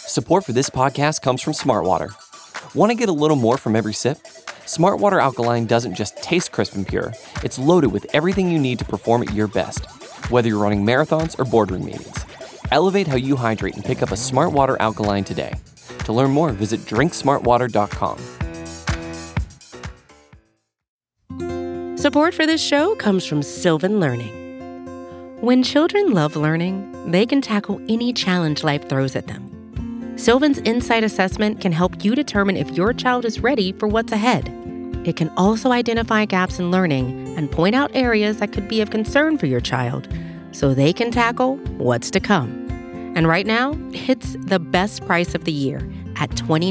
Support for this podcast comes from Smartwater. Want to get a little more from every sip? Smartwater Alkaline doesn't just taste crisp and pure, it's loaded with everything you need to perform at your best, whether you're running marathons or boardroom meetings. Elevate how you hydrate and pick up a Smartwater Alkaline today. To learn more, visit drinksmartwater.com. Support for this show comes from Sylvan Learning. When children love learning, they can tackle any challenge life throws at them. Sylvan's Insight Assessment can help you determine if your child is ready for what's ahead. It can also identify gaps in learning and point out areas that could be of concern for your child so they can tackle what's to come. And right now, it's the best price of the year at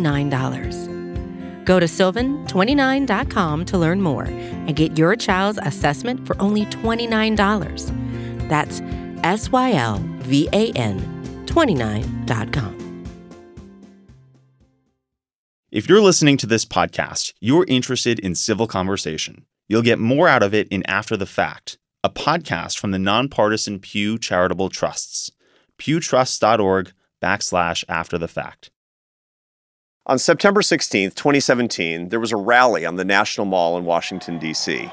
$29. Go to sylvan29.com to learn more and get your child's assessment for only $29. That's SYLVAN29.com. If you're listening to this podcast, you're interested in civil conversation. You'll get more out of it in After the Fact, a podcast from the nonpartisan Pew Charitable Trusts. pewtrusts.org/After the Fact. On September 16th, 2017, there was a rally on the National Mall in Washington, D.C.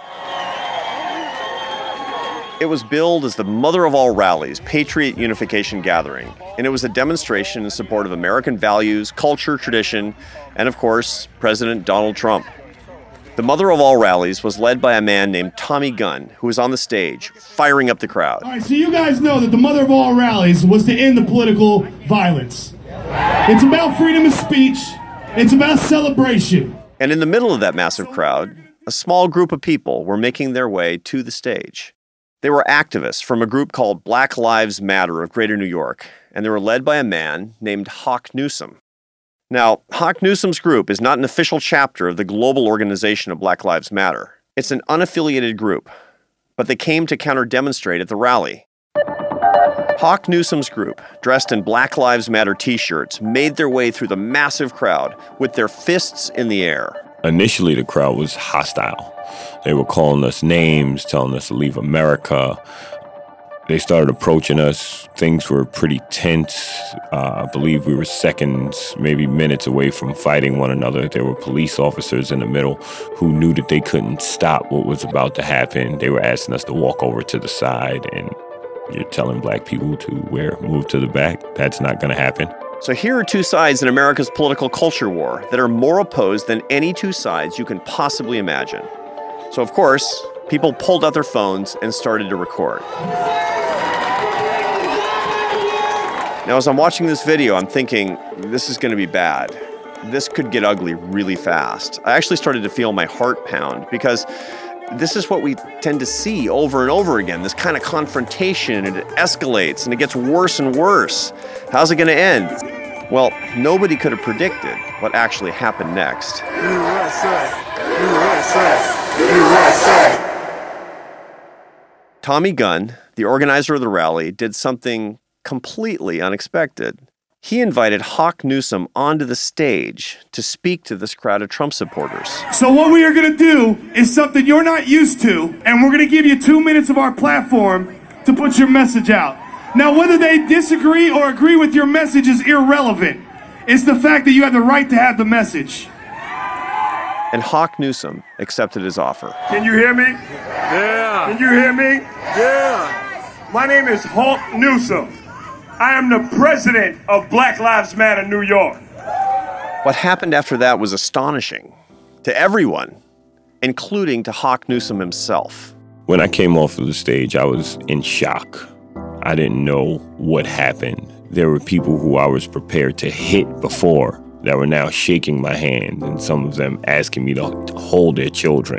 It was billed as the mother of all rallies, Patriot Unification Gathering, and it was a demonstration in support of American values, culture, tradition, and of course, President Donald Trump. The mother of all rallies was led by a man named Tommy Gunn, who was on the stage, firing up the crowd. All right, so you guys know that the mother of all rallies was to end the political violence. It's about freedom of speech. It's about celebration. And in the middle of that massive crowd, a small group of people were making their way to the stage. They were activists from a group called Black Lives Matter of Greater New York, and they were led by a man named Hawk Newsome. Now, Hawk Newsome's group is not an official chapter of the global organization of Black Lives Matter. It's an unaffiliated group, but they came to counter-demonstrate at the rally. Hawk Newsome's group, dressed in Black Lives Matter t-shirts, made their way through the massive crowd with their fists in the air. Initially, the crowd was hostile. They were calling us names, telling us to leave America. They started approaching us. Things were pretty tense. I believe we were seconds, maybe minutes away from fighting one another. There were police officers in the middle who knew that they couldn't stop what was about to happen. They were asking us to walk over to the side, and you're telling black people to move to the back. That's not going to happen. So here are two sides in America's political culture war that are more opposed than any two sides you can possibly imagine. So of course, people pulled out their phones and started to record. Now, as I'm watching this video, I'm thinking, this is going to be bad. This could get ugly really fast. I actually started to feel my heart pound because this is what we tend to see over and over again, this kind of confrontation, and it escalates and it gets worse and worse. How's it going to end? Well, nobody could have predicted what actually happened next. USA! USA! USA! Tommy Gunn, the organizer of the rally, did something completely unexpected. He invited Hawk Newsome onto the stage to speak to this crowd of Trump supporters. So what we are going to do is something you're not used to, and we're going to give you 2 minutes of our platform to put your message out. Now, whether they disagree or agree with your message is irrelevant. It's the fact that you have the right to have the message. And Hawk Newsome accepted his offer. Can you hear me? Yeah. Can you hear me? Yeah. My name is Hawk Newsome. I am the president of Black Lives Matter New York. What happened after that was astonishing to everyone, including to Hawk Newsome himself. When I came off of the stage, I was in shock. I didn't know what happened. There were people who I was prepared to hit before that were now shaking my hand, and some of them asking me to hold their children.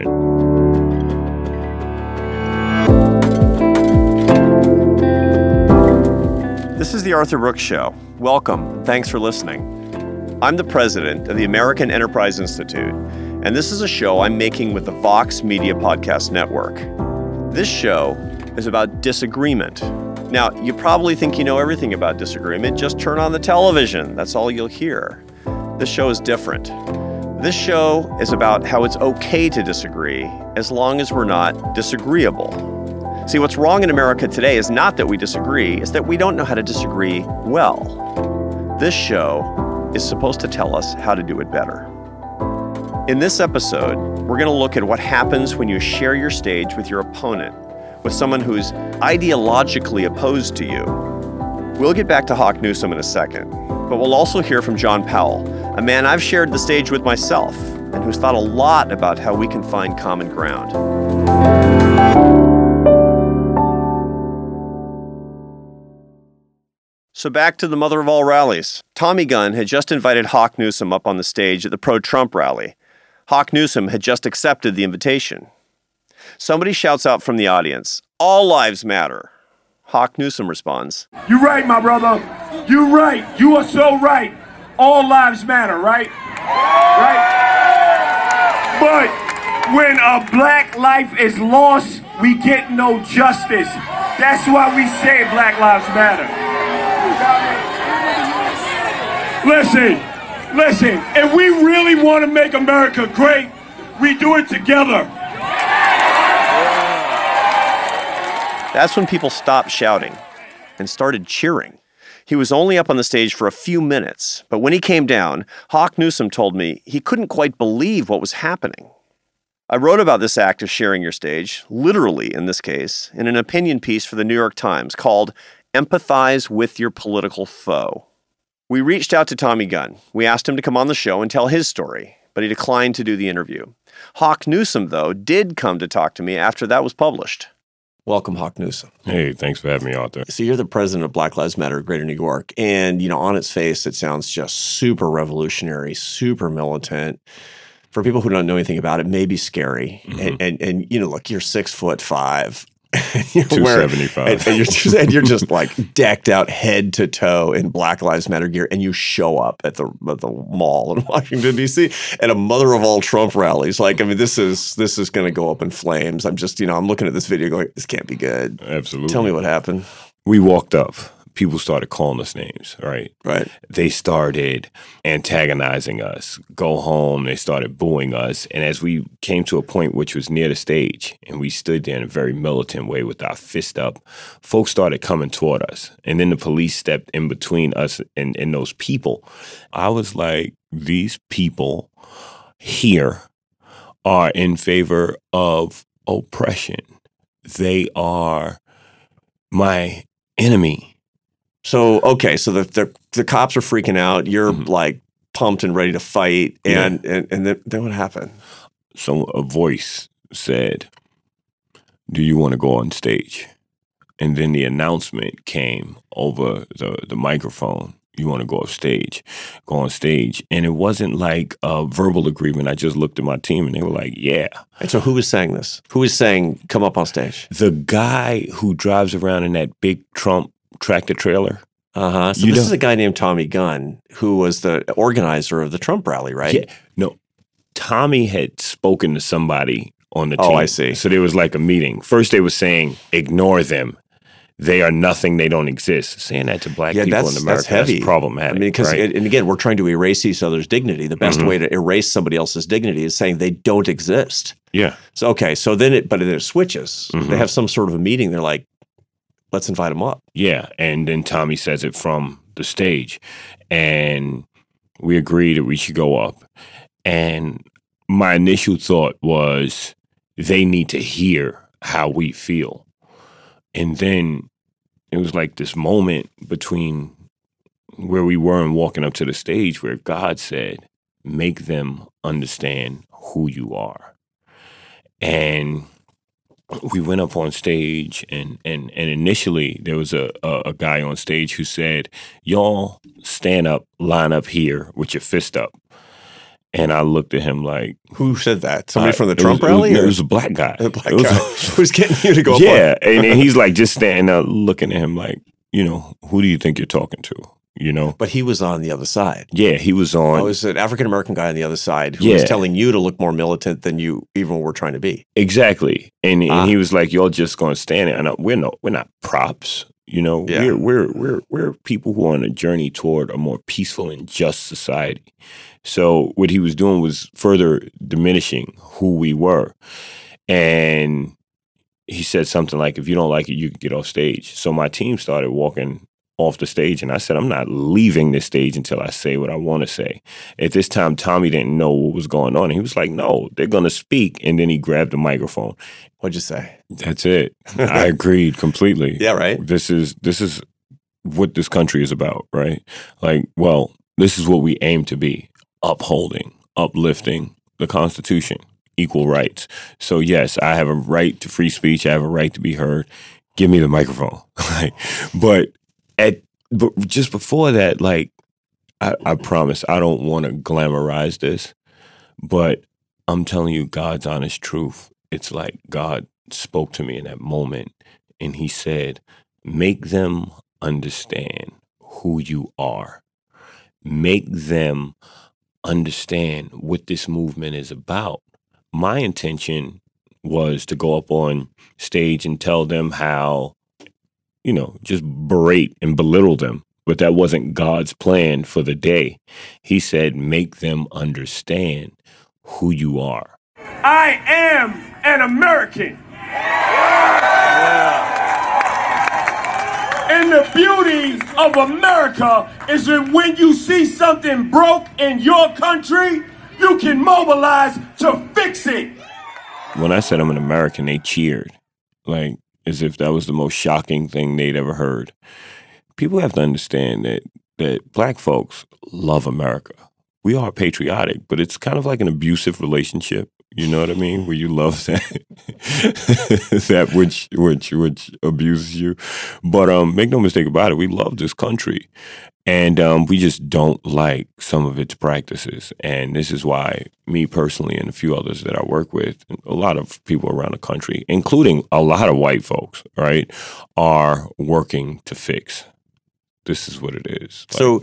This is the Arthur Brooks Show. Welcome. Thanks for listening. I'm the president of the American Enterprise Institute, and this is a show I'm making with the Vox Media Podcast Network. This show is about disagreement. Now, you probably think you know everything about disagreement. Just turn on the television. That's all you'll hear. This show is different. This show is about how it's okay to disagree as long as we're not disagreeable. See, what's wrong in America today is not that we disagree, it's that we don't know how to disagree well. This show is supposed to tell us how to do it better. In this episode, we're going to look at what happens when you share your stage with your opponent, with someone who's ideologically opposed to you. We'll get back to Hawk Newsome in a second, but we'll also hear from John Powell, a man I've shared the stage with myself and who's thought a lot about how we can find common ground. So back to the mother of all rallies. Tommy Gunn had just invited Hawk Newsome up on the stage at the pro-Trump rally. Hawk Newsome had just accepted the invitation. Somebody shouts out from the audience, "All lives matter." Hawk Newsome responds, "You're right, my brother. You're right. You are so right. All lives matter, right? Right? But when a black life is lost, we get no justice. That's why we say Black Lives Matter. Listen, if we really want to make America great, we do it together." That's when people stopped shouting and started cheering. He was only up on the stage for a few minutes, but when he came down, Hawk Newsome told me he couldn't quite believe what was happening. I wrote about this act of sharing your stage, literally in this case, in an opinion piece for the New York Times called "Empathize with Your Political Foe." We reached out to Tommy Gunn. We asked him to come on the show and tell his story, but he declined to do the interview. Hawk Newsome, though, did come to talk to me after that was published. Welcome, Hawk Newsome. Hey, thanks for having me, Arthur. So you're the president of Black Lives Matter of Greater New York, and on its face, it sounds just super revolutionary, super militant. For people who don't know anything about it, maybe scary. Mm-hmm. And look, you're 6'5". 275. And you're just like decked out head to toe in Black Lives Matter gear, and you show up at the mall in Washington D.C. at a mother of all Trump rallies. This is going to go up in flames. I'm just I'm looking at this video going, this can't be good. Absolutely. Tell me what happened. We walked up. People started calling us names, right? Right. They started antagonizing us. Go home. They started booing us. And as we came to a point which was near the stage, and we stood there in a very militant way with our fist up, folks started coming toward us. And then the police stepped in between us and those people. I was like, these people here are in favor of oppression. They are my enemy. So, okay, so the cops are freaking out. You're like pumped and ready to fight. And then what happened? So a voice said, "Do you want to go on stage?" And then the announcement came over the microphone. You want to go on stage. And it wasn't like a verbal agreement. I just looked at my team and they were like, yeah. And so who was saying this? Who was saying, come up on stage? The guy who drives around in that big Trump tractor trailer. So this is a guy named Tommy Gunn, who was the organizer of the Trump rally, right? Yeah. No, Tommy had spoken to somebody on the team. Oh, I see. So there was like a meeting. First they were saying, ignore them. They are nothing. They don't exist. Saying that to black people in America, that's problematic. Because, right? And again, we're trying to erase each other's dignity. The best way to erase somebody else's dignity is saying they don't exist. Yeah. So, okay. So then it switches. They have some sort of a meeting. They're like, let's invite them up. Yeah. And then Tommy says it from the stage. And we agreed that we should go up. And my initial thought was they need to hear how we feel. And then it was like this moment between where we were and walking up to the stage where God said, make them understand who you are. And we went up on stage and initially there was a guy on stage who said, y'all stand up, line up here with your fist up. And I looked at him like... Who said that? Somebody from the Trump rally? It was a black guy. A black guy who's getting you to go up. Yeah, and he's like just standing up looking at him like, who do you think you're talking to? But he was on the other side. Yeah, he was on... I was an African-American guy on the other side who was telling you to look more militant than you even were trying to be. Exactly. And he was like, y'all just going to stand there. And we're not props. We're people who are on a journey toward a more peaceful and just society. So what he was doing was further diminishing who we were. And he said something like, if you don't like it, you can get off stage. So my team started walking off the stage. And I said, I'm not leaving this stage until I say what I want to say. At this time, Tommy didn't know what was going on. And he was like, no, they're going to speak. And then he grabbed the microphone. What'd you say? That's it. I agreed completely. Yeah, right. This is what this country is about, right? Like, well, this is what we aim to be, upholding, uplifting the Constitution, equal rights. So yes, I have a right to free speech. I have a right to be heard. Give me the microphone. But just before that, like, I promise I don't want to glamorize this, but I'm telling you God's honest truth. It's like God spoke to me in that moment and he said, make them understand who you are. Make them understand what this movement is about. My intention was to go up on stage and tell them how, just berate and belittle them. But that wasn't God's plan for the day. He said, make them understand who you are. I am an American. And the beauty of America is that when you see something broke in your country, you can mobilize to fix it. When I said I'm an American, they cheered, like as if that was the most shocking thing they'd ever heard. People have to understand that Black folks love America. We are patriotic, but it's kind of like an abusive relationship. You know what I mean? Where you love that which abuses you. But make no mistake about it, we love this country. And we just don't like some of its practices. And this is why me personally and a few others that I work with, a lot of people around the country, including a lot of white folks, right, are working to fix. This is what it is. Like,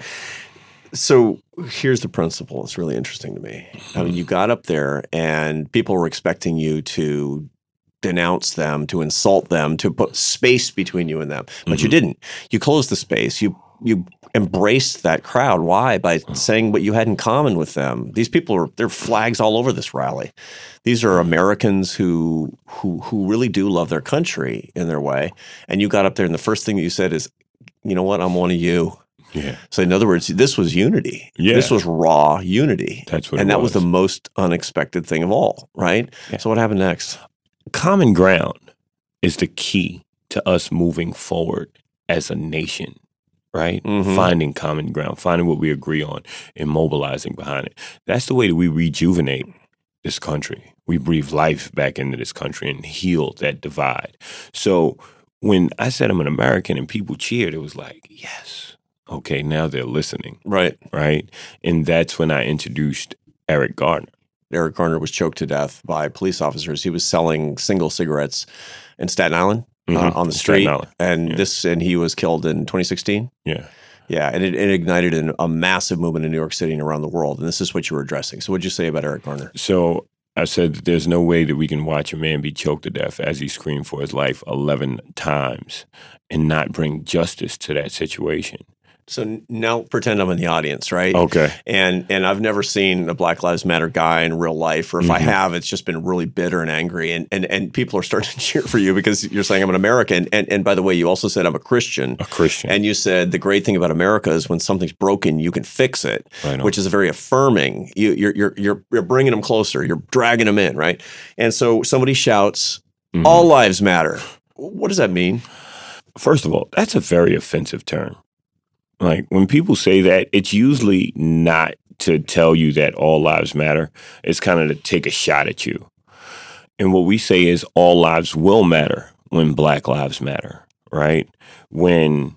So here's the principle. It's really interesting to me. I mean, you got up there and people were expecting you to denounce them, to insult them, to put space between you and them. But you didn't. You closed the space. You embraced that crowd. Why? By saying what you had in common with them. These people there are flags all over this rally. These are Americans who really do love their country in their way. And you got up there and the first thing that you said is, you know what? I'm one of you. Yeah. So in other words, this was unity. Yeah. This was raw unity. That's what and it that was the most unexpected thing of all, right? Yeah. So what happened next? Common ground is the key to us moving forward as a nation, right? Mm-hmm. Finding common ground, finding what we agree on, and mobilizing behind it. That's the way that we rejuvenate this country. We breathe life back into this country and heal that divide. So when I said I'm an American and people cheered, it was like, yes. Okay, now they're listening. Right. Right? And that's when I introduced Eric Garner. Eric Garner was choked to death by police officers. He was selling single cigarettes in Staten Island on the street. And and he was killed in 2016. Yeah. Yeah, and it ignited a massive movement in New York City and around the world. And this is what you were addressing. So what did you say about Eric Garner? So I said that there's no way that we can watch a man be choked to death as he screamed for his life 11 times and not bring justice to that situation. So now pretend I'm in the audience, right? Okay. And I've never seen a Black Lives Matter guy in real life, or if I have, it's just been really bitter and angry. And people are starting to cheer for you because you're saying I'm an American. And by the way, you also said I'm a Christian. A Christian. And you said the great thing about America is when something's broken, you can fix it, which is very affirming. You're bringing them closer. You're dragging them in, right? And so somebody shouts, "All lives matter." What does that mean? First of all, that's a very offensive term. Like, when people say that, it's usually not to tell you that all lives matter. It's kind of to take a shot at you. And what we say is all lives will matter when Black lives matter, right? When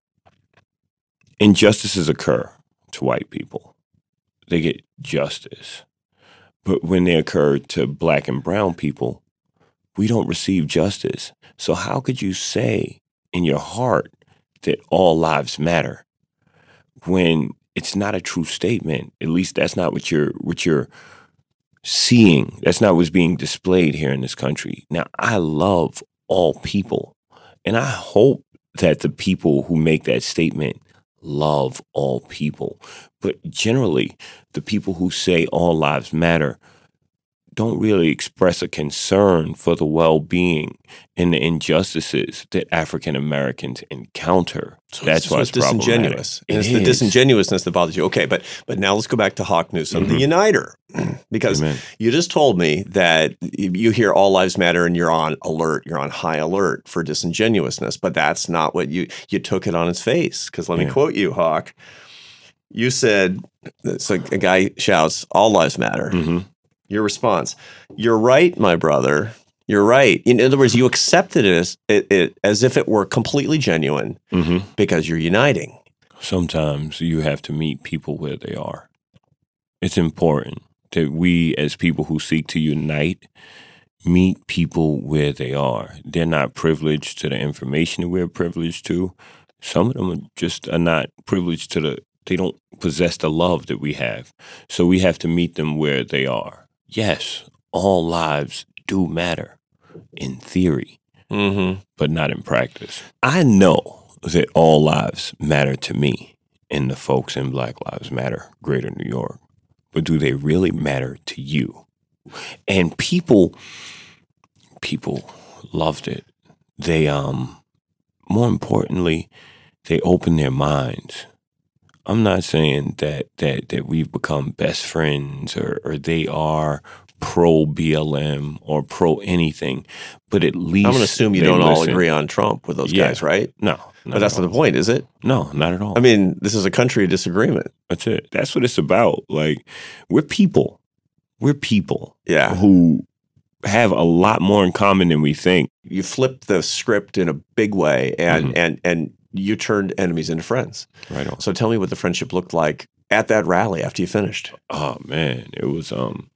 injustices occur to white people, they get justice. But when they occur to Black and brown people, we don't receive justice. So how could you say in your heart that all lives matter when it's not a true statement? At least that's not what you're seeing. That's not what's being displayed here in this country. Now, I love all people, and I hope that the people who make that statement love all people. But generally, the people who say all lives matter don't really express a concern for the well-being and the injustices that African Americans encounter. So that's why it's disingenuous. And it's the disingenuousness that bothers you. Okay, but now let's go back to Hawk Newsome, the uniter, because you just told me that you hear All Lives Matter and you're on alert. You're on high alert for disingenuousness, but that's not what you took it on its face. Because let me quote you, Hawk. You said, so a guy shouts, "All lives matter." Your response, "You're right, my brother. You're right." In other words, you accepted it as if it were completely genuine because you're uniting. Sometimes you have to meet people where they are. It's important that we, as people who seek to unite, meet people where they are. They're not privileged to the information that we're privileged to. Some of them are not privileged to they don't possess the love that we have. So we have to meet them where they are. Yes, all lives do matter in theory, but not in practice. I know that all lives matter to me and the folks in Black Lives Matter, Greater New York. But do they really matter to you? And people loved it. They, more importantly, they opened their minds. I'm not saying that we've become best friends or they are pro BLM or pro anything, but at least I'm going to assume you don't all agree on Trump with those guys, right? No. But that's not the point, is it? No, not at all. I mean, this is a country of disagreement. That's it. That's what it's about. Like, we're people. We're people Yeah. who have a lot more in common than we think. You flipped the script in a big way and you turned enemies into friends. Right on. So tell me what the friendship looked like at that rally after you finished. Oh man, it was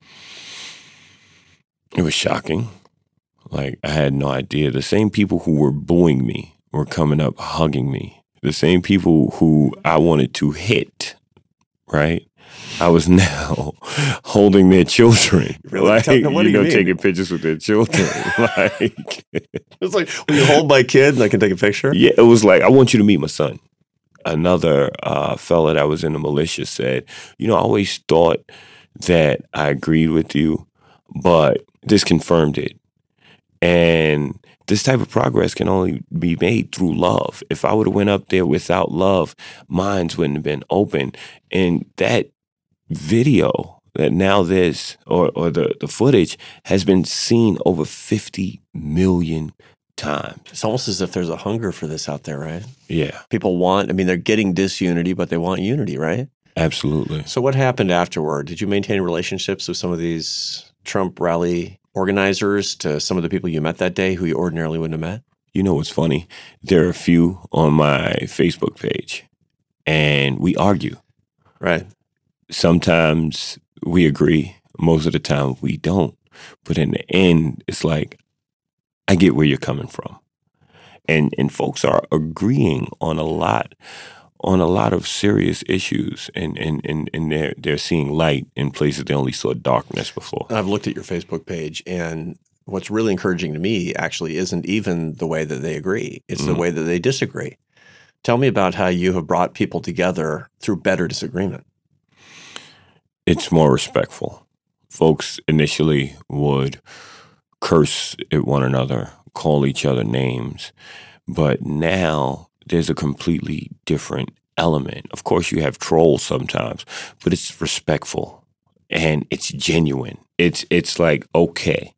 shocking. Like, I had no idea. The same people who were booing me were coming up hugging me. The same people who I wanted to hit, right? I was now holding their children. Really? Like, What do you mean? taking pictures with their children. Like, It's like, will you hold my kid and I can take a picture? yeah, it was like, I want you to meet my son. Another fella that was in the militia said, I always thought that I agreed with you, but this confirmed it. And this type of progress can only be made through love. If I would have went up there without love, minds wouldn't have been open. And that video that now there's, or the footage has been seen over 50 million times. It's almost as if there's a hunger for this out there, right? Yeah, People they're getting disunity, but they want unity, right? absolutely. So what happened afterward? Did you maintain relationships with some of these Trump rally organizers, to some of the people you met that day who you ordinarily wouldn't have met? You know what's funny? There are a few on my Facebook page, and we argue. Right. Sometimes we agree. Most of the time we don't. But in the end, it's like, I get where you're coming from. And folks are agreeing on a lot of serious issues, and they're seeing light in places they only saw darkness before. I've looked at your Facebook page, and what's really encouraging to me actually isn't even the way that they agree. It's the way that they disagree. Tell me about how you have brought people together through better disagreement. It's more respectful. Folks initially would curse at one another, call each other names, but now there's a completely different element. Of course, you have trolls sometimes, but it's respectful and it's genuine. It's like, okay,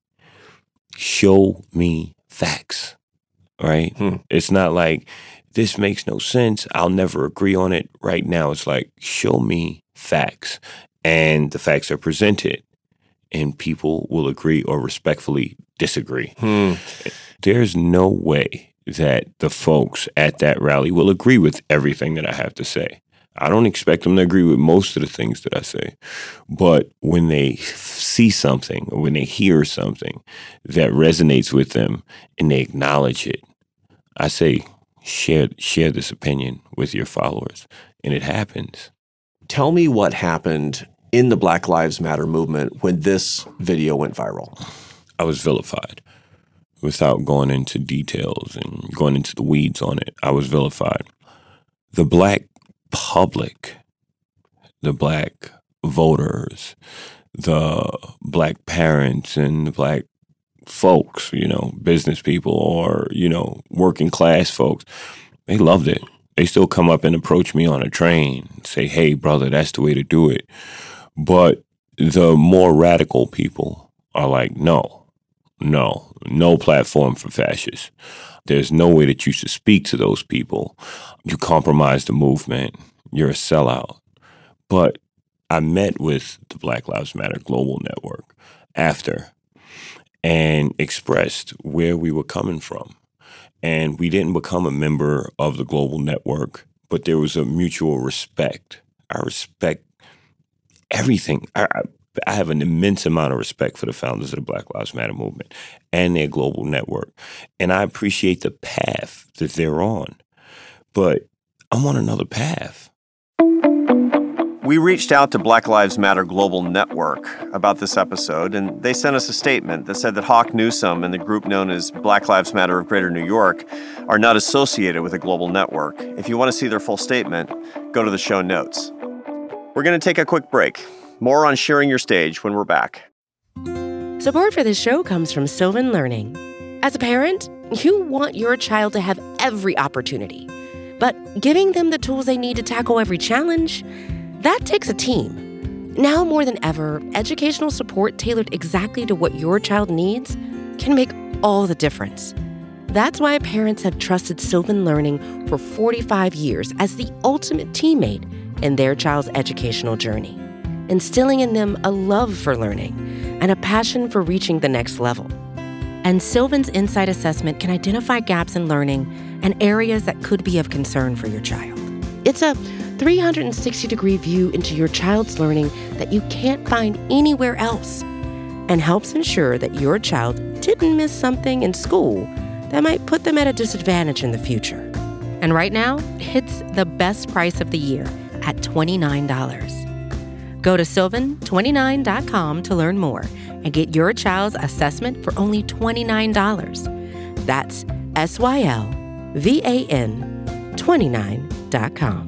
show me facts, right? It's not like, this makes no sense, I'll never agree on it. Right now, it's like, show me facts. And the facts are presented, and people will agree or respectfully disagree. There's no way that the folks at that rally will agree with everything that I have to say. I don't expect them to agree with most of the things that I say. But when they see something or when they hear something that resonates with them and they acknowledge it, I say, share this opinion with your followers. And it happens. Tell me what happened in the Black Lives Matter movement when this video went viral. I was vilified. Without going into details and going into the weeds on it, I was vilified. The black public, the black voters, the black parents and the black folks, business people or, working class folks, they loved it. They still come up and approach me on a train and say, hey, brother, that's the way to do it. But the more radical people are like, no platform for fascists. There's no way that you should speak to those people. You compromise the movement. You're a sellout. But I met with the Black Lives Matter Global Network after and expressed where we were coming from. And we didn't become a member of the global network, but there was a mutual respect. I respect everything. I have an immense amount of respect for the founders of the Black Lives Matter movement and their global network. And I appreciate the path that they're on. But I'm on another path. We reached out to Black Lives Matter Global Network about this episode, and they sent us a statement that said that Hawk Newsome and the group known as Black Lives Matter of Greater New York are not associated with a global network. If you want to see their full statement, go to the show notes. We're going to take a quick break. More on Sharing Your Stage when we're back. Support for this show comes from Sylvan Learning. As a parent, you want your child to have every opportunity, but giving them the tools they need to tackle every challenge, that takes a team. Now more than ever, educational support tailored exactly to what your child needs can make all the difference. That's why parents have trusted Sylvan Learning for 45 years as the ultimate teammate in their child's educational journey, instilling in them a love for learning and a passion for reaching the next level. And Sylvan's Insight Assessment can identify gaps in learning and areas that could be of concern for your child. It's a 360-degree view into your child's learning that you can't find anywhere else, and helps ensure that your child didn't miss something in school that might put them at a disadvantage in the future. And right now, it's the best price of the year at $29. Go to sylvan29.com to learn more and get your child's assessment for only $29. That's SYLVAN 29.com.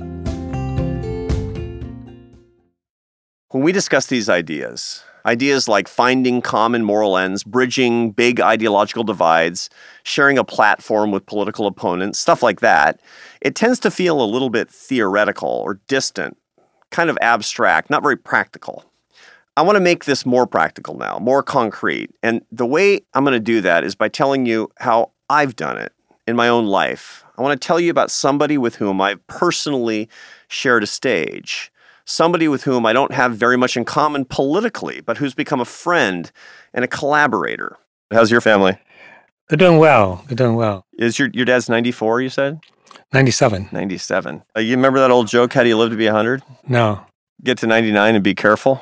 When we discuss these ideas like finding common moral ends, bridging big ideological divides, sharing a platform with political opponents, stuff like that, it tends to feel a little bit theoretical or distant, kind of abstract, not very practical. I want to make this more practical now, more concrete. And the way I'm going to do that is by telling you how I've done it in my own life. I want to tell you about somebody with whom I've personally shared a stage. Somebody with whom I don't have very much in common politically, but who's become a friend and a collaborator. How's your family? They're doing well. Is your dad's 94, you said? 97. 97. You remember that old joke, how do you live to be 100? No. Get to 99 and be careful?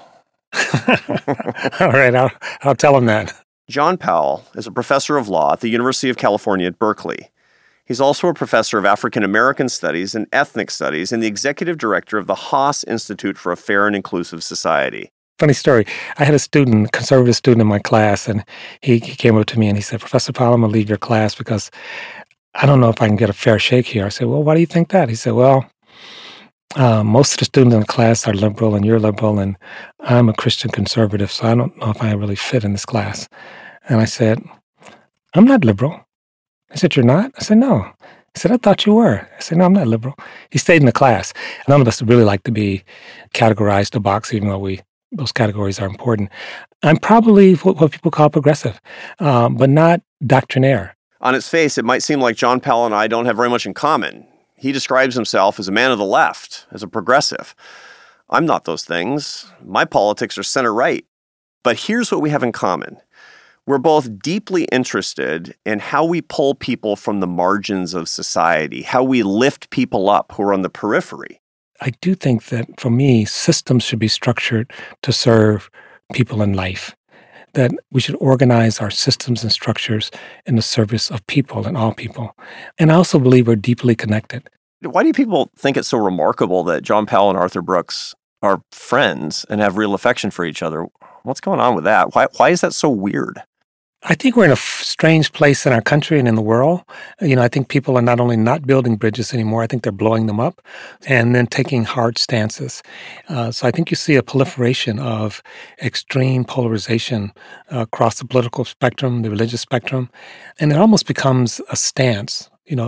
All right, I'll tell him that. John Powell is a professor of law at the University of California at Berkeley. He's also a professor of African American Studies and Ethnic Studies and the executive director of the Haas Institute for a Fair and Inclusive Society. Funny story. I had a conservative student in my class, and he came up to me and he said, Professor Powell, I'm going to leave your class because I don't know if I can get a fair shake here. I said, well, why do you think that? He said, well, most of the students in the class are liberal and you're liberal, and I'm a Christian conservative, so I don't know if I really fit in this class. And I said, I'm not liberal. He said, you're not? I said, no. He said, I thought you were. I said, no, I'm not liberal. He stayed in the class. None of us really like to be categorized a box, even though those categories are important. I'm probably what people call progressive, but not doctrinaire. On its face, it might seem like John Powell and I don't have very much in common. He describes himself as a man of the left, as a progressive. I'm not those things. My politics are center-right. But here's what we have in common. We're both deeply interested in how we pull people from the margins of society, how we lift people up who are on the periphery. I do think that, for me, systems should be structured to serve people in life, that we should organize our systems and structures in the service of people and all people. And I also believe we're deeply connected. Why do people think it's so remarkable that John Powell and Arthur Brooks are friends and have real affection for each other? What's going on with that? Why is that so weird? I think we're in a strange place in our country and in the world. I think people are not only not building bridges anymore, I think they're blowing them up and then taking hard stances. So I think you see a proliferation of extreme polarization across the political spectrum, the religious spectrum, and it almost becomes a stance,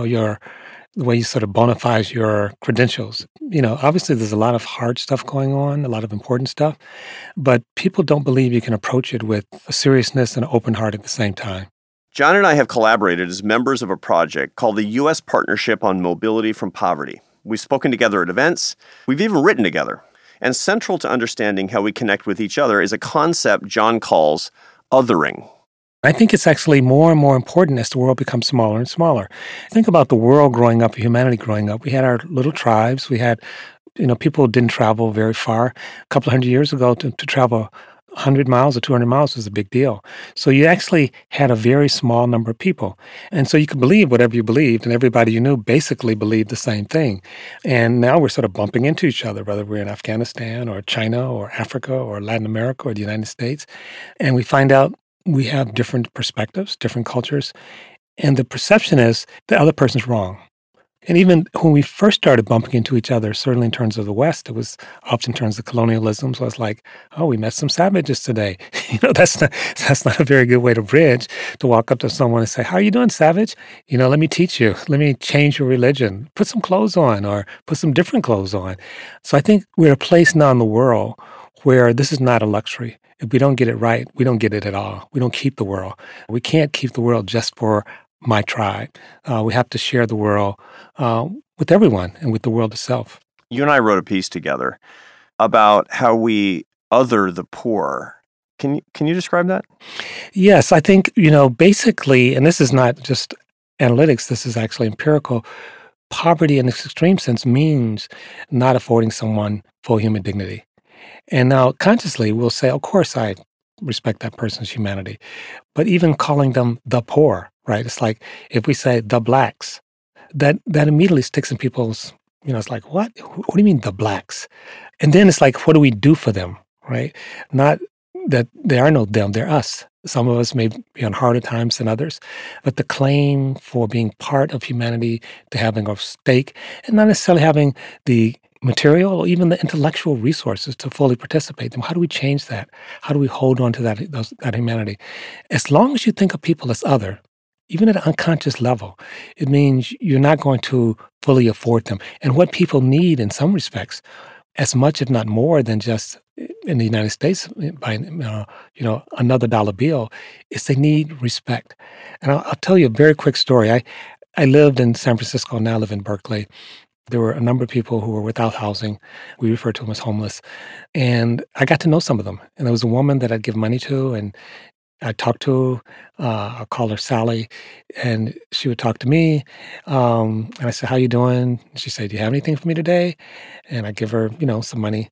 the way you sort of bona fides your credentials. Obviously there's a lot of hard stuff going on, a lot of important stuff, but people don't believe you can approach it with a seriousness and an open heart at the same time. John and I have collaborated as members of a project called the U.S. Partnership on Mobility from Poverty. We've spoken together at events. We've even written together. And central to understanding how we connect with each other is a concept John calls othering. I think it's actually more and more important as the world becomes smaller and smaller. Think about the world growing up, humanity growing up. We had our little tribes. We had, people didn't travel very far. A couple of hundred years ago, to travel 100 miles or 200 miles was a big deal. So you actually had a very small number of people. And so you could believe whatever you believed, and everybody you knew basically believed the same thing. And now we're sort of bumping into each other, whether we're in Afghanistan or China or Africa or Latin America or the United States. And we find out we have different perspectives, different cultures, and the perception is the other person's wrong. And even when we first started bumping into each other, certainly in terms of the West, it was often in terms of colonialism. So it's like, oh, we met some savages today. That's not a very good way to bridge, to walk up to someone and say, how are you doing, savage? Let me teach you. Let me change your religion. Put some clothes on or put some different clothes on. So I think we're a place now in the world where this is not a luxury. If we don't get it right, we don't get it at all. We don't keep the world. We can't keep the world just for my tribe. We have to share the world with everyone and with the world itself. You and I wrote a piece together about how we other the poor. Can you describe that? Yes, I think, basically, and this is not just analytics, this is actually empirical, poverty in its extreme sense means not affording someone full human dignity. And now consciously we'll say, of course, I respect that person's humanity. But even calling them the poor, right? It's like if we say the blacks, that immediately sticks in people's, it's like, what? What do you mean the blacks? And then it's like, what do we do for them, right? Not that there are no them, they're us. Some of us may be on harder times than others, but the claim for being part of humanity, to having a stake, and not necessarily having the material or even the intellectual resources to fully participate in them. How do we change that? How do we hold on to that humanity? As long as you think of people as other, even at an unconscious level, it means you're not going to fully afford them. And what people need in some respects, as much if not more than just in the United States by another dollar bill, is they need respect. And I'll tell you a very quick story. I lived in San Francisco, now live in Berkeley. There were a number of people who were without housing. We refer to them as homeless. And I got to know some of them. And there was a woman that I'd give money to, and I'd talk to. I'll call her Sally, and she would talk to me. And I said, how you doing? And she said, do you have anything for me today? And I give her, some money.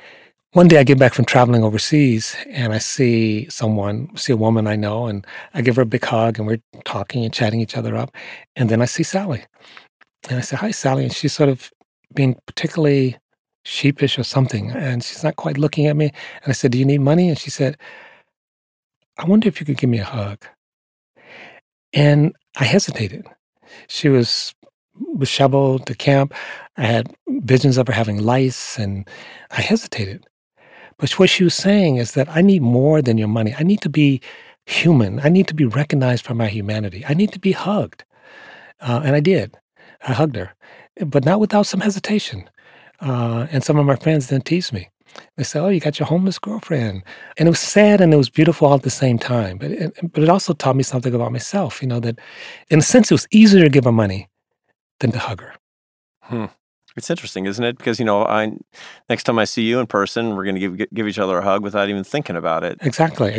One day I get back from traveling overseas, and I see a woman I know, and I give her a big hug, and we're talking and chatting each other up. And then I see Sally. And I said, hi, Sally. And she's sort of being particularly sheepish or something. And she's not quite looking at me. And I said, do you need money? And she said, I wonder if you could give me a hug. And I hesitated. She was disheveled to camp. I had visions of her having lice, and I hesitated. But what she was saying is that I need more than your money. I need to be human. I need to be recognized for my humanity. I need to be hugged. And I did. I hugged her, but not without some hesitation. And some of my friends then teased me. They said, oh, you got your homeless girlfriend. And it was sad and it was beautiful all at the same time. But it also taught me something about myself, that in a sense it was easier to give her money than to hug her. It's interesting, isn't it? Because, next time I see you in person, we're going to give each other a hug without even thinking about it. Exactly.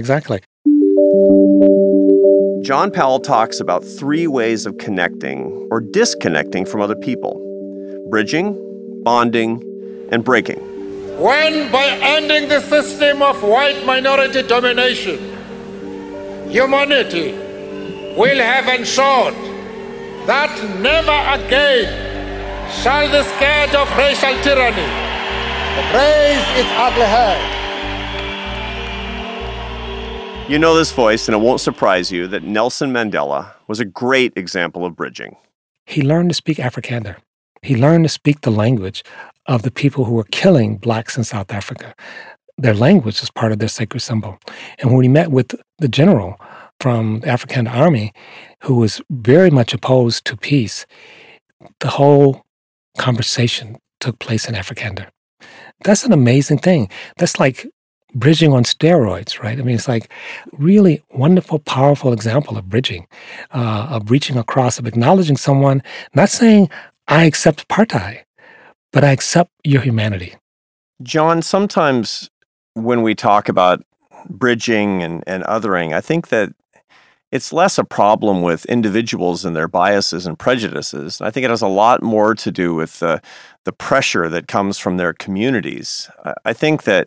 John Powell talks about 3 ways of connecting or disconnecting from other people: bridging, bonding, and breaking. When, by ending the system of white minority domination, humanity will have ensured that never again shall the scourge of racial tyranny raise its ugly head. You know this voice, and it won't surprise you that Nelson Mandela was a great example of bridging. He learned to speak Afrikaner. He learned to speak the language of the people who were killing blacks in South Africa. Their language was part of their sacred symbol. And when he met with the general from the African army, who was very much opposed to peace, the whole conversation took place in Afrikaner. That's an amazing thing. That's like bridging on steroids, right? I mean, it's like really wonderful, powerful example of bridging, of reaching across, of acknowledging someone, not saying, I accept apartheid, but I accept your humanity. John, sometimes when we talk about bridging and othering, I think that it's less a problem with individuals and their biases and prejudices. I think it has a lot more to do with the pressure that comes from their communities. I think that,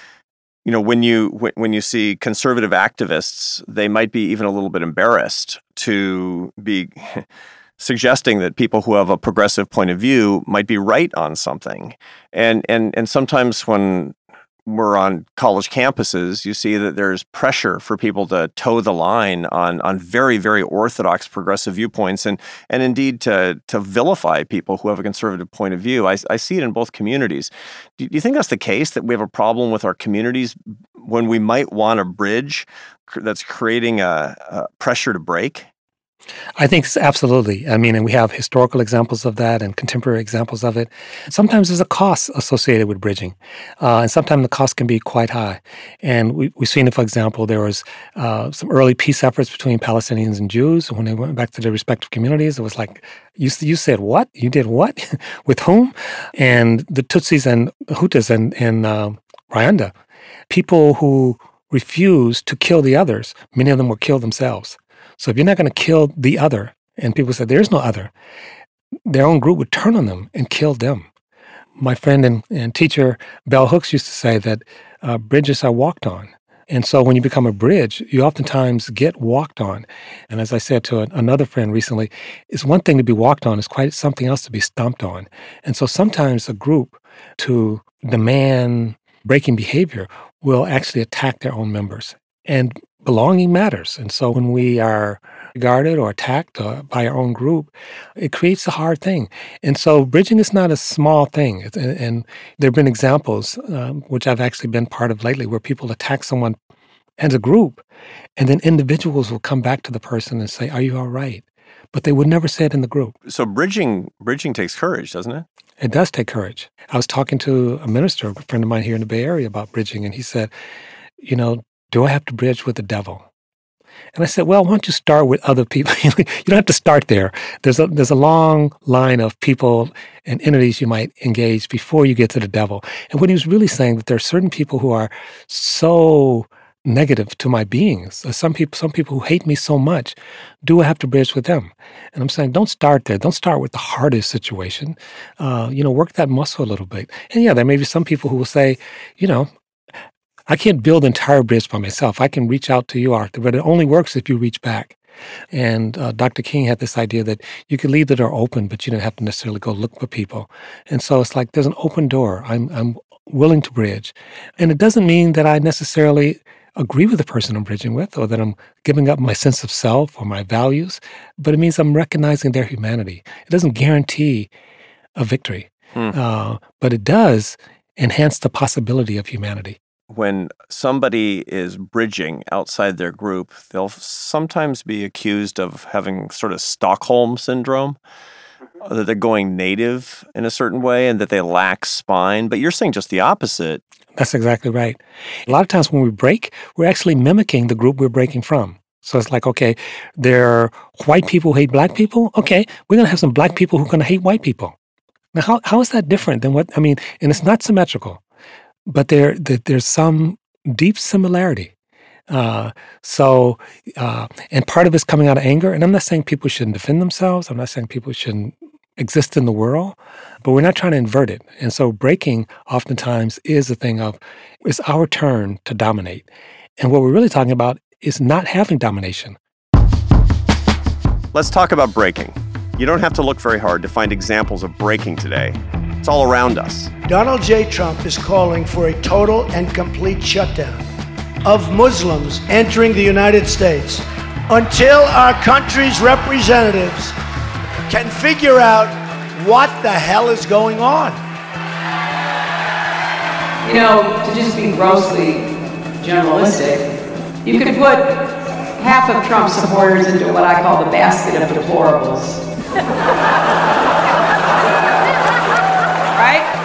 you know, when you see conservative activists, they might be even a little bit embarrassed to be suggesting that people who have a progressive point of view might be right on something. And sometimes when we're on college campuses, you see that there's pressure for people to toe the line on very, very orthodox progressive viewpoints and indeed to vilify people who have a conservative point of view. I see it in both communities. Do you think that's the case, that we have a problem with our communities when we might want a bridge that's creating a pressure to break? I think absolutely. I mean, and we have historical examples of that and contemporary examples of it. Sometimes there's a cost associated with bridging, and sometimes the cost can be quite high. And we've seen it, for example, there was some early peace efforts between Palestinians and Jews. When they went back to their respective communities, it was like, you said what? You did what? With whom? And the Tutsis and Hutus in Rwanda, people who refused to kill the others, many of them were killed themselves. So if you're not going to kill the other, and people said there's no other, their own group would turn on them and kill them. My friend and teacher, Bell Hooks, used to say that bridges are walked on. And so when you become a bridge, you oftentimes get walked on. And as I said to another friend recently, it's one thing to be walked on, it's quite something else to be stomped on. And so sometimes a group, to demand breaking behavior, will actually attack their own members. And belonging matters. And so when we are regarded or attacked by our own group, it creates a hard thing. And so bridging is not a small thing. And there have been examples, which I've actually been part of lately, where people attack someone as a group, and then individuals will come back to the person and say, are you all right? But they would never say it in the group. So bridging takes courage, doesn't it? It does take courage. I was talking to a minister, a friend of mine here in the Bay Area, about bridging, and he said, you know, do I have to bridge with the devil? And I said, well, why don't you start with other people? You don't have to start there. There's a long line of people and entities you might engage before you get to the devil. And what he was really saying, that there are certain people who are so negative to my beings. Some people who hate me so much. Do I have to bridge with them? And I'm saying, don't start there. Don't start with the hardest situation. Work that muscle a little bit. And yeah, there may be some people who will say, I can't build an entire bridge by myself. I can reach out to you, Arthur, but it only works if you reach back. And Dr. King had this idea that you could leave the door open, but you don't have to necessarily go look for people. And so it's like there's an open door. I'm willing to bridge. And it doesn't mean that I necessarily agree with the person I'm bridging with, or that I'm giving up my sense of self or my values, but it means I'm recognizing their humanity. It doesn't guarantee a victory, but it does enhance the possibility of humanity. When somebody is bridging outside their group, they'll sometimes be accused of having sort of Stockholm syndrome, that they're going native in a certain way and that they lack spine. But you're saying just the opposite. That's exactly right. A lot of times when we break, we're actually mimicking the group we're breaking from. So it's like, okay, there are white people who hate black people. Okay, we're going to have some black people who are going to hate white people. Now, how is that different than what, and it's not symmetrical. But there's some deep similarity. And part of it's coming out of anger. And I'm not saying people shouldn't defend themselves. I'm not saying people shouldn't exist in the world. But we're not trying to invert it. And so breaking oftentimes is a thing of, it's our turn to dominate. And what we're really talking about is not having domination. Let's talk about breaking. You don't have to look very hard to find examples of breaking today. It's all around us. Donald J. Trump is calling for a total and complete shutdown. of Muslims entering the United States until our country's representatives can figure out what the hell is going on. You know, to just be grossly generalistic, you could put half of Trump's supporters into what I call the basket of deplorables. Right?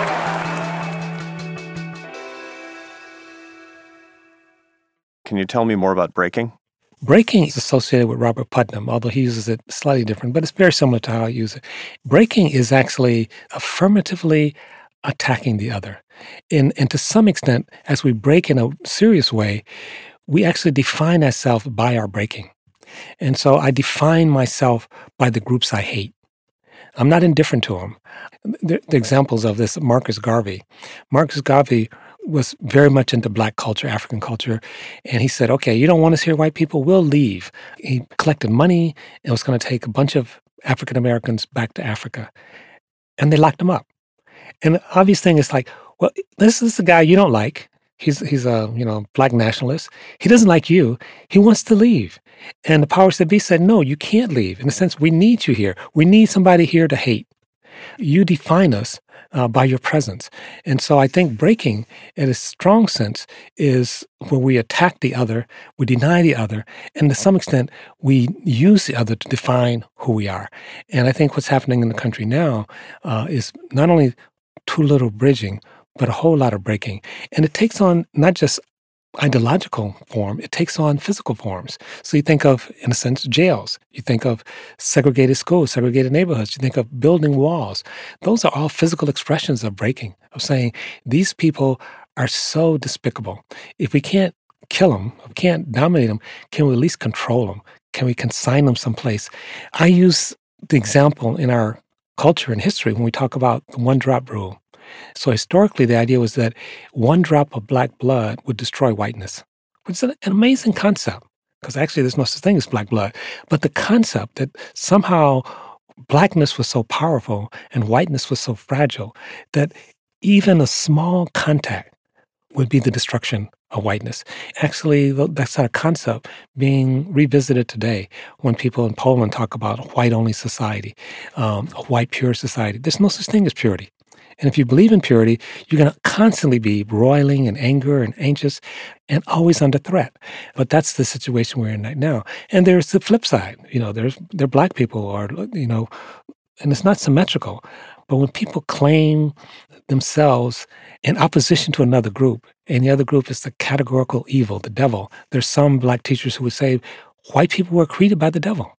Can you tell me more about breaking? Breaking is associated with Robert Putnam, although he uses it slightly different, but it's very similar to how I use it. Breaking is actually affirmatively attacking the other. And to some extent, as we break in a serious way, we actually define ourselves by our breaking. And so I define myself by the groups I hate. I'm not indifferent to them. The examples of this, Marcus Garvey. Marcus Garvey was very much into Black culture, African culture. And he said, okay, you don't want us here, white people, we'll leave. He collected money and was going to take a bunch of African Americans back to Africa. And they locked him up. And the obvious thing is like, well, this is the guy you don't like. He's a Black nationalist. He doesn't like you. He wants to leave. And the powers that be said, no, you can't leave. In a sense, we need you here. We need somebody here to hate. You define us by your presence. And so I think breaking, in a strong sense, is when we attack the other, we deny the other, and to some extent, we use the other to define who we are. And I think what's happening in the country now is not only too little bridging, but a whole lot of breaking. And it takes on not just ideological form, it takes on physical forms. So you think of, in a sense, jails. You think of segregated schools, segregated neighborhoods. You think of building walls. Those are all physical expressions of breaking, of saying these people are so despicable. If we can't kill them, if we can't dominate them, can we at least control them? Can we consign them someplace? I use the example in our culture and history when we talk about the one-drop rule. So historically, the idea was that one drop of Black blood would destroy whiteness, which is an amazing concept, because actually there's no such thing as Black blood. But the concept that somehow Blackness was so powerful and whiteness was so fragile that even a small contact would be the destruction of whiteness. Actually, that's not a concept being revisited today when people in Poland talk about a white-only society, a white pure society. There's no such thing as purity. And if you believe in purity, you're going to constantly be roiling in anger and anxious and always under threat. But that's the situation we're in right now. And there's the flip side. There are Black people, and it's not symmetrical. But when people claim themselves in opposition to another group, and the other group is the categorical evil, the devil, there's some Black teachers who would say white people were created by the devil.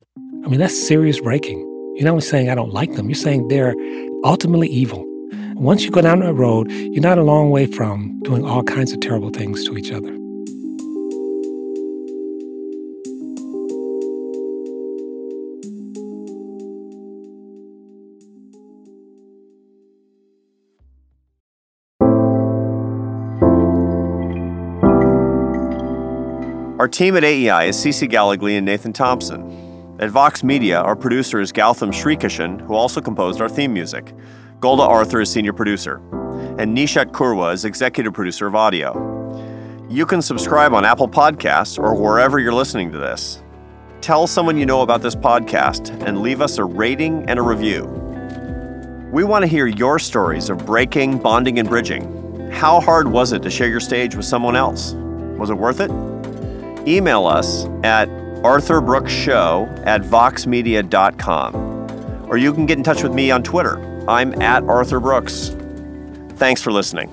I mean, that's serious breaking. You're not only saying I don't like them, you're saying they're ultimately evil. Once you go down that road, you're not a long way from doing all kinds of terrible things to each other. Our team at AEI is Cece Gallegly and Nathan Thompson. At Vox Media, our producer is Gautam Srikishan, who also composed our theme music. Golda Arthur is senior producer. And Nishat Kurwa is executive producer of audio. You can subscribe on Apple Podcasts or wherever you're listening to this. Tell someone you know about this podcast and leave us a rating and a review. We want to hear your stories of breaking, bonding, and bridging. How hard was it to share your stage with someone else? Was it worth it? Email us at arthurbrookshow@voxmedia.com. Or you can get in touch with me on Twitter. I'm at Arthur Brooks. Thanks for listening.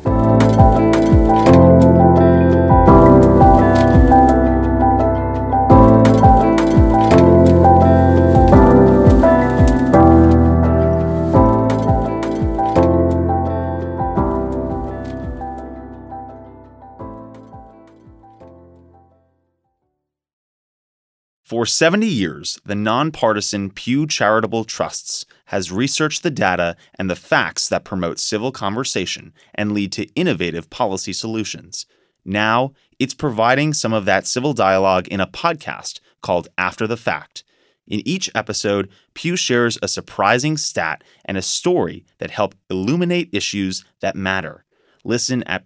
For 70 years, the nonpartisan Pew Charitable Trusts has researched the data and the facts that promote civil conversation and lead to innovative policy solutions. Now, it's providing some of that civil dialogue in a podcast called After the Fact. In each episode, Pew shares a surprising stat and a story that help illuminate issues that matter. Listen at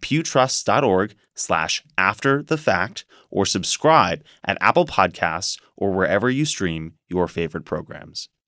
pewtrust.org/afterthefact or subscribe at Apple Podcasts or wherever you stream your favorite programs.